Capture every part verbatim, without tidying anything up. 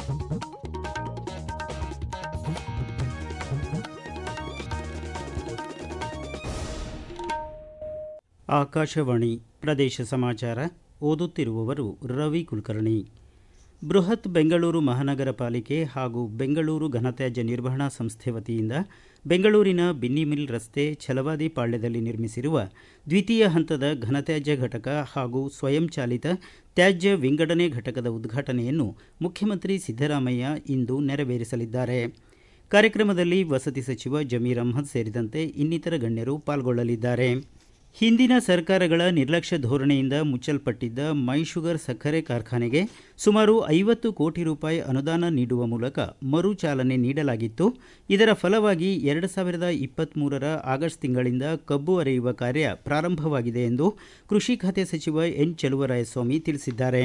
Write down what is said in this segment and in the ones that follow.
ಆಕಾಶವಾಣಿ ಪ್ರದೇಶ ಸಮಾಚಾರ ಓದುತ್ತಿರುವವರು ರವಿ ಕುಲಕರ್ಣಿ. ಬೃಹತ್ ಬೆಂಗಳೂರು ಮಹಾನಗರ ಪಾಲಿಕೆ ಹಾಗೂ ಬೆಂಗಳೂರು ಘನತ್ಯಾಜ್ಯ ನಿರ್ವಹಣಾ ಸಂಸ್ಥೆ ವತಿಯಿಂದ ಬೆಂಗಳೂರಿನ ಬಿನ್ನಿಮಿಲ್ ರಸ್ತೆ ಛಲವಾದಿ ಪಾಳ್ಯದಲ್ಲಿ ನಿರ್ಮಿಸಿರುವ ದ್ವಿತೀಯ ಹಂತದ ಘನತ್ಯಾಜ್ಯ ಘಟಕ ಹಾಗೂ ಸ್ವಯಂಚಾಲಿತ ತ್ಯಾಜ್ಯ ವಿಂಗಡಣೆ ಘಟಕದ ಉದ್ಘಾಟನೆಯನ್ನು ಮುಖ್ಯಮಂತ್ರಿ ಸಿದ್ದರಾಮಯ್ಯ ಇಂದು ನೆರವೇರಿಸಲಿದ್ದಾರೆ. ಕಾರ್ಯಕ್ರಮದಲ್ಲಿ ವಸತಿ ಸಚಿವ ಜಮೀರ್ ಅಹ್ಮದ್ ಸೇರಿದಂತೆ ಇನ್ನಿತರ ಗಣ್ಯರು ಪಾಲ್ಗೊಳ್ಳಲಿದ್ದಾರೆ. ಹಿಂದಿನ ಸರ್ಕಾರಗಳ ನಿರ್ಲಕ್ಷ್ಯ ಧೋರಣೆಯಿಂದ ಮುಚ್ಚಲ್ಪಟ್ಟಿದ್ದ ಮೈ ಶುಗರ್ ಸಕ್ಕರೆ ಕಾರ್ಖಾನೆಗೆ ಸುಮಾರು ಐವತ್ತು ಕೋಟಿ ರೂಪಾಯಿ ಅನುದಾನ ನೀಡುವ ಮೂಲಕ ಮರು ಚಾಲನೆ ನೀಡಲಾಗಿತ್ತು. ಇದರ ಫಲವಾಗಿ ಎರಡು ಸಾವಿರದ ಇಪ್ಪತ್ತ್ಮೂರರ ಆಗಸ್ಟ್ ತಿಂಗಳಿಂದ ಕಬ್ಬು ಅರೆಯುವ ಕಾರ್ಯ ಪ್ರಾರಂಭವಾಗಿದೆ ಎಂದು ಕೃಷಿ ಖಾತೆ ಸಚಿವ ಎನ್ ಚಲುವರಾಯಸ್ವಾಮಿ ತಿಳಿಸಿದ್ದಾರೆ.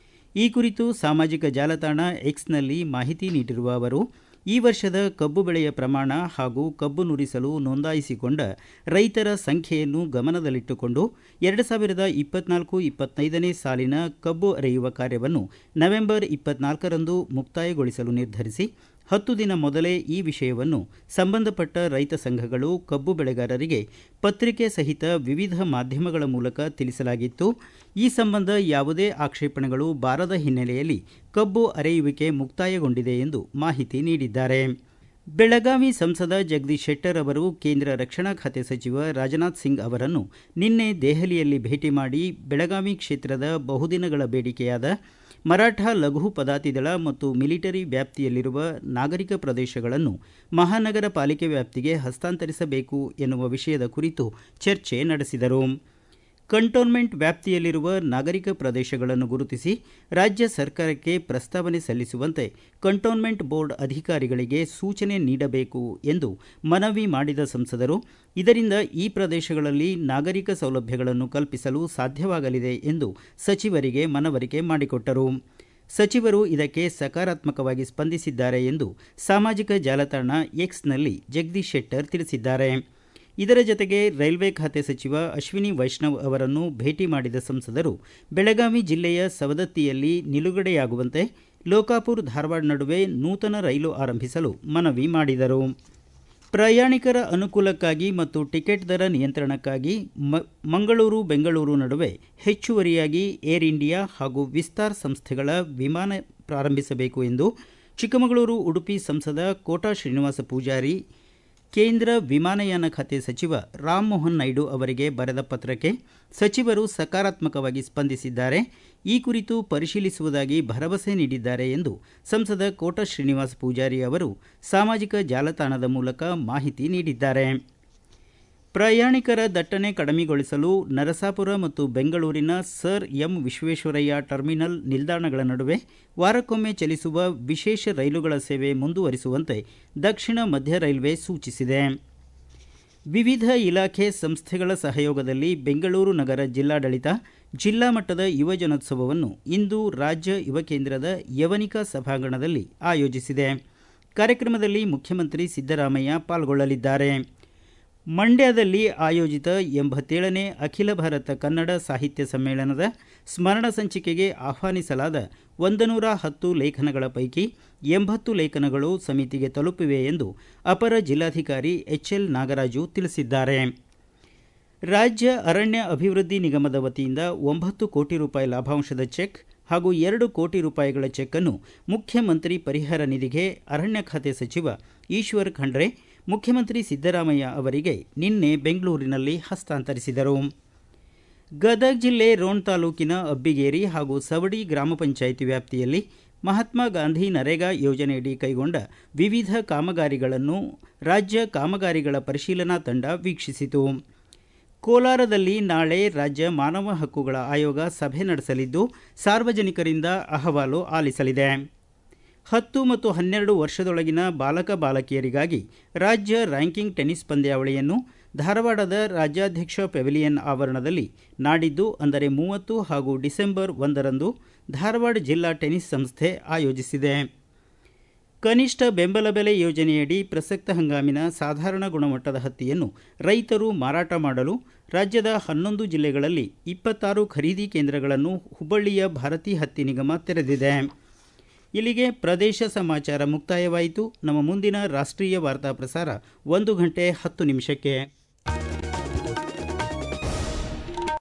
ಈ ಕುರಿತು ಸಾಮಾಜಿಕ ಜಾಲತಾಣ ಎಕ್ಸ್ನಲ್ಲಿ ಮಾಹಿತಿ ನೀಡಿರುವ ಅವರು, ಈ ವರ್ಷದ ಕಬ್ಬು ಬೆಳೆಯ ಪ್ರಮಾಣ ಹಾಗೂ ಕಬ್ಬು ನುರಿಸಲು ನೋಂದಾಯಿಸಿಕೊಂಡ ರೈತರ ಸಂಖ್ಯೆಯನ್ನು ಗಮನದಲ್ಲಿಟ್ಟುಕೊಂಡು ಎರಡು ಸಾವಿರದ ಇಪ್ಪತ್ನಾಲ್ಕು ಇಪ್ಪತ್ತೈದನೇ ಸಾಲಿನ ಕಬ್ಬು ಅರೆಯುವ ಕಾರ್ಯವನ್ನು ನವೆಂಬರ್ ಇಪ್ಪತ್ನಾಲ್ಕರಂದು ಮುಕ್ತಾಯಗೊಳಿಸಲು ನಿರ್ಧರಿಸಿ ಹತ್ತು ದಿನ ಮೊದಲೇ ಈ ವಿಷಯವನ್ನು ಸಂಬಂಧಪಟ್ಟ ರೈತ ಸಂಘಗಳು ಕಬ್ಬು ಬೆಳೆಗಾರರಿಗೆ ಪತ್ರಿಕೆ ಸಹಿತ ವಿವಿಧ ಮಾಧ್ಯಮಗಳ ಮೂಲಕ ತಿಳಿಸಲಾಗಿತ್ತು. ಈ ಸಂಬಂಧ ಯಾವುದೇ ಆಕ್ಷೇಪಣೆಗಳು ಬಾರದ ಹಿನ್ನೆಲೆಯಲ್ಲಿ ಕಬ್ಬು ಅರೆಯುವಿಕೆ ಮುಕ್ತಾಯಗೊಂಡಿದೆ ಎಂದು ಮಾಹಿತಿ ನೀಡಿದ್ದಾರೆ. ಬೆಳಗಾವಿ ಸಂಸದ ಜಗದೀಶ್ ಶೆಟ್ಟರ್ ಅವರು ಕೇಂದ್ರ ರಕ್ಷಣಾ ಖಾತೆ ಸಚಿವ ರಾಜನಾಥ್ ಸಿಂಗ್ ಅವರನ್ನು ನಿನ್ನೆ ದೆಹಲಿಯಲ್ಲಿ ಭೇಟಿ ಮಾಡಿ ಬೆಳಗಾವಿ ಕ್ಷೇತ್ರದ ಬಹುದಿನಗಳ ಬೇಡಿಕೆಯಾದ ಮರಾಠ ಲಘು ಪದಾತಿ ದಳ ಮತ್ತು ಮಿಲಿಟರಿ ವ್ಯಾಪ್ತಿಯಲ್ಲಿರುವ ನಾಗರಿಕ ಪ್ರದೇಶಗಳನ್ನು ಮಹಾನಗರ ಪಾಲಿಕೆ ವ್ಯಾಪ್ತಿಗೆ ಹಸ್ತಾಂತರಿಸಬೇಕು ಎನ್ನುವ ವಿಷಯದ ಕುರಿತು ಚರ್ಚೆ ನಡೆಸಿದರು. ಕಂಟೋನ್ಮೆಂಟ್ ವ್ಯಾಪ್ತಿಯಲ್ಲಿರುವ ನಾಗರಿಕ ಪ್ರದೇಶಗಳನ್ನು ಗುರುತಿಸಿ ರಾಜ್ಯ ಸರ್ಕಾರಕ್ಕೆ ಪ್ರಸ್ತಾವನೆ ಸಲ್ಲಿಸುವಂತೆ ಕಂಟೋನ್ಮೆಂಟ್ ಬೋರ್ಡ್ ಅಧಿಕಾರಿಗಳಿಗೆ ಸೂಚನೆ ನೀಡಬೇಕು ಎಂದು ಮನವಿ ಮಾಡಿದ ಸಂಸದರು, ಇದರಿಂದ ಈ ಪ್ರದೇಶಗಳಲ್ಲಿ ನಾಗರಿಕ ಸೌಲಭ್ಯಗಳನ್ನು ಕಲ್ಪಿಸಲು ಸಾಧ್ಯವಾಗಲಿದೆ ಎಂದು ಸಚಿವರಿಗೆ ಮನವರಿಕೆ ಮಾಡಿಕೊಟ್ಟರು. ಸಚಿವರು ಇದಕ್ಕೆ ಸಕಾರಾತ್ಮಕವಾಗಿ ಸ್ಪಂದಿಸಿದ್ದಾರೆ ಎಂದು ಸಾಮಾಜಿಕ ಜಾಲತಾಣ ಎಕ್ಸ್ನಲ್ಲಿ ಜಗದೀಶ್ ಶೆಟ್ಟರ್ ತಿಳಿಸಿದ್ದಾರೆ. ಇದರ ಜತೆಗೆ ರೈಲ್ವೆ ಖಾತೆ ಸಚಿವ ಅಶ್ವಿನಿ ವೈಷ್ಣವ್ ಅವರನ್ನು ಭೇಟಿ ಮಾಡಿದ ಸಂಸದರು ಬೆಳಗಾವಿ ಜಿಲ್ಲೆಯ ಸವದತ್ತಿಯಲ್ಲಿ ನಿಲುಗಡೆಯಾಗುವಂತೆ ಲೋಕಾಪುರ ಧಾರವಾಡ ನಡುವೆ ನೂತನ ರೈಲು ಆರಂಭಿಸಲು ಮನವಿ ಮಾಡಿದರು. ಪ್ರಯಾಣಿಕರ ಅನುಕೂಲಕ್ಕಾಗಿ ಮತ್ತು ಟಿಕೆಟ್ ದರ ನಿಯಂತ್ರಣಕ್ಕಾಗಿ ಮಂಗಳೂರು ಬೆಂಗಳೂರು ನಡುವೆ ಹೆಚ್ಚುವರಿಯಾಗಿ ಏರ್ ಇಂಡಿಯಾ ಹಾಗೂ ವಿಸ್ತಾರ್ ಸಂಸ್ಥೆಗಳ ವಿಮಾನ ಪ್ರಾರಂಭಿಸಬೇಕು ಎಂದು ಚಿಕ್ಕಮಗಳೂರು ಉಡುಪಿ ಸಂಸದ ಕೋಟಾ ಶ್ರೀನಿವಾಸ ಪೂಜಾರಿ ಕೇಂದ್ರ ವಿಮಾನಯಾನ ಖಾತೆ ಸಚಿವ ರಾಮಮೋಹನ್ ನಾಯ್ಡು ಅವರಿಗೆ ಬರೆದ ಪತ್ರಕ್ಕೆ ಸಚಿವರು ಸಕಾರಾತ್ಮಕವಾಗಿ ಸ್ಪಂದಿಸಿದ್ದಾರೆ. ಈ ಕುರಿತು ಪರಿಶೀಲಿಸುವುದಾಗಿ ಭರವಸೆ ನೀಡಿದ್ದಾರೆ ಎಂದು ಸಂಸದ ಕೋಟಾ ಶ್ರೀನಿವಾಸ ಪೂಜಾರಿ ಅವರು ಸಾಮಾಜಿಕ ಜಾಲತಾಣದ ಮೂಲಕ ಮಾಹಿತಿ ನೀಡಿದ್ದಾರೆ. ಪ್ರಯಾಣಿಕರ ದಟ್ಟಣೆ ಕಡಿಮೆಗೊಳಿಸಲು ನರಸಾಪುರ ಮತ್ತು ಬೆಂಗಳೂರಿನ ಸರ್ ಎಂ ವಿಶ್ವೇಶ್ವರಯ್ಯ ಟರ್ಮಿನಲ್ ನಿಲ್ದಾಣಗಳ ನಡುವೆ ವಾರಕ್ಕೊಮ್ಮೆ ಚಲಿಸುವ ವಿಶೇಷ ರೈಲುಗಳ ಸೇವೆ ಮುಂದುವರಿಸುವಂತೆ ದಕ್ಷಿಣ ಮಧ್ಯ ರೈಲ್ವೆ ಸೂಚಿಸಿದೆ. ವಿವಿಧ ಇಲಾಖೆ ಸಂಸ್ಥೆಗಳ ಸಹಯೋಗದಲ್ಲಿ ಬೆಂಗಳೂರು ನಗರ ಜಿಲ್ಲಾಡಳಿತ ಜಿಲ್ಲಾ ಮಟ್ಟದ ಯುವಜನೋತ್ಸವವನ್ನು ಇಂದು ರಾಜ್ಯ ಯುವ ಕೇಂದ್ರದ ಯವನಿಕಾ ಸಭಾಂಗಣದಲ್ಲಿ ಆಯೋಜಿಸಿದೆ. ಕಾರ್ಯಕ್ರಮದಲ್ಲಿ ಮುಖ್ಯಮಂತ್ರಿ ಸಿದ್ದರಾಮಯ್ಯ ಪಾಲ್ಗೊಳ್ಳಲಿದ್ದಾರೆ. ಮಂಡ್ಯದಲ್ಲಿ ಆಯೋಜಿತ ಎಂಬತ್ತೇಳನೇ ಅಖಿಲ ಭಾರತ ಕನ್ನಡ ಸಾಹಿತ್ಯ ಸಮ್ಮೇಳನದ ಸ್ಮರಣ ಸಂಚಿಕೆಗೆ ಆಹ್ವಾನಿಸಲಾದ ಒಂದನೂರ ಹತ್ತು ಲೇಖನಗಳ ಪೈಕಿ ಎಂಬತ್ತು ಲೇಖನಗಳು ಸಮಿತಿಗೆ ತಲುಪಿವೆ ಎಂದು ಅಪರ ಜಿಲ್ಲಾಧಿಕಾರಿ ಎಚ್ ಎಲ್ ನಾಗರಾಜು ತಿಳಿಸಿದ್ದಾರೆ. ರಾಜ್ಯ ಅರಣ್ಯ ಅಭಿವೃದ್ಧಿ ನಿಗಮದ ವತಿಯಿಂದ ಒಂಬತ್ತು ಕೋಟಿ ರೂಪಾಯಿ ಲಾಭಾಂಶದ ಚೆಕ್ ಹಾಗೂ ಎರಡು ಕೋಟಿ ರೂಪಾಯಿಗಳ ಚೆಕ್ ಅನ್ನು ಮುಖ್ಯಮಂತ್ರಿ ಪರಿಹಾರ ನಿಧಿಗೆ ಅರಣ್ಯ ಖಾತೆ ಸಚಿವ ಈಶ್ವರ್ ಖಂಡ್ರೆ ಮುಖ್ಯಮಂತ್ರಿ ಸಿದ್ದರಾಮಯ್ಯ ಅವರಿಗೆ ನಿನ್ನೆ ಬೆಂಗಳೂರಿನಲ್ಲಿ ಹಸ್ತಾಂತರಿಸಿದರು. ಗದಗ ಜಿಲ್ಲೆ ರೋಣ ತಾಲೂಕಿನ ಅಬ್ಬಿಗೇರಿ ಹಾಗೂ ಸವಡಿ ಗ್ರಾಮ ಪಂಚಾಯಿತಿ ವ್ಯಾಪ್ತಿಯಲ್ಲಿ ಮಹಾತ್ಮ ಗಾಂಧಿ ನರೇಗಾ ಯೋಜನೆಯಡಿ ಕೈಗೊಂಡ ವಿವಿಧ ಕಾಮಗಾರಿಗಳನ್ನು ರಾಜ್ಯ ಕಾಮಗಾರಿಗಳ ಪರಿಶೀಲನಾ ತಂಡ ವೀಕ್ಷಿಸಿತು. ಕೋಲಾರದಲ್ಲಿ ನಾಳೆ ರಾಜ್ಯ ಮಾನವ ಹಕ್ಕುಗಳ ಆಯೋಗ ಸಭೆ ನಡೆಸಲಿದ್ದು ಸಾರ್ವಜನಿಕರಿಂದ ಅಹವಾಲು ಆಲಿಸಲಿದೆ. ಹತ್ತು ಮತ್ತು ಹನ್ನೆರಡು ವರ್ಷದೊಳಗಿನ ಬಾಲಕ ಬಾಲಕಿಯರಿಗಾಗಿ ರಾಜ್ಯ ರ್ಯಾಂಕಿಂಗ್ ಟೆನ್ನಿಸ್ ಪಂದ್ಯಾವಳಿಯನ್ನು ಧಾರವಾಡದ ರಾಜ್ಯಾಧ್ಯಕ್ಷ ಪೆವಿಲಿಯನ್ ಆವರಣದಲ್ಲಿ ನಾಡಿದ್ದು ಅಂದರೆ ಮೂವತ್ತು ಹಾಗೂ ಡಿಸೆಂಬರ್ ಒಂದರಂದು ಧಾರವಾಡ ಜಿಲ್ಲಾ ಟೆನ್ನಿಸ್ ಸಂಸ್ಥೆ ಆಯೋಜಿಸಿದೆ. ಕನಿಷ್ಠ ಬೆಂಬಲ ಬೆಲೆ ಯೋಜನೆಯಡಿ ಪ್ರಸಕ್ತ ಹಂಗಾಮಿನ ಸಾಧಾರಣ ಗುಣಮಟ್ಟದ ಹತ್ತಿಯನ್ನು ರೈತರು ಮಾರಾಟ ಮಾಡಲು ರಾಜ್ಯದ ಹನ್ನೊಂದು ಜಿಲ್ಲೆಗಳಲ್ಲಿ ಇಪ್ಪತ್ತಾರು ಖರೀದಿ ಕೇಂದ್ರಗಳನ್ನು ಹುಬ್ಬಳ್ಳಿಯ ಭಾರತಿ ಹತ್ತಿ ನಿಗಮ ತೆರೆದಿದೆ. ಇಲ್ಲಿಗೆ ಪ್ರದೇಶ ಸಮಾಚಾರ ಮುಕ್ತಾಯವಾಯಿತು. ನಮ್ಮ ಮುಂದಿನ ರಾಷ್ಟ್ರೀಯ ವಾರ್ತಾ ಪ್ರಸಾರ ಒಂದು ಗಂಟೆ ಹತ್ತು ನಿಮಿಷಕ್ಕೆ.